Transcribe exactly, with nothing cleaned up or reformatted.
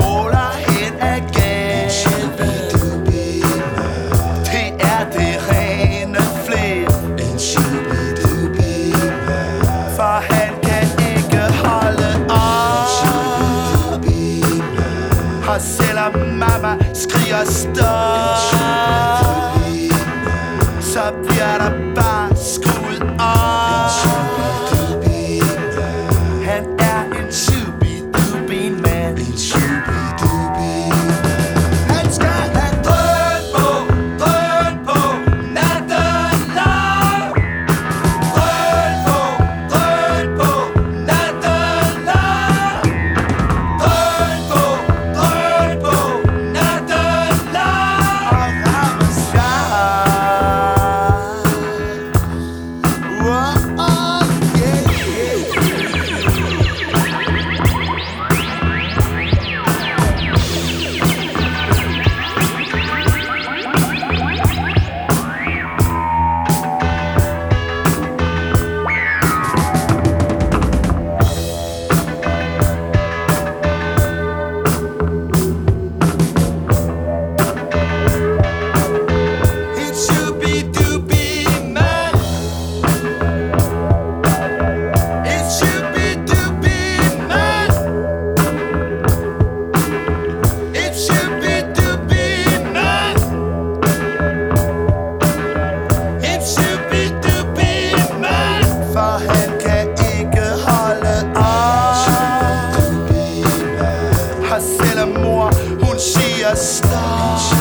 stråler hen ad gaden. Det er det rene flip. For han kan ikke holde op. Og selvom mamma skriger stop, så bliver der bare skruet op. Han er en Scooby-Doo-mand. Han skal have drøn på, drøn på, natten lang. Drøn på, drøn på, natten lang. Drøn på, drøn på, natten lang. Og Rammstein. Whoa, oh, yeah, yeah. It's Scooby-Doo-man. It's Scooby-Doo-man. It's Scooby-Doo-man. It's Scooby-Doo-man. For han kan ikke holde op. Og selvom mor hun siger stop,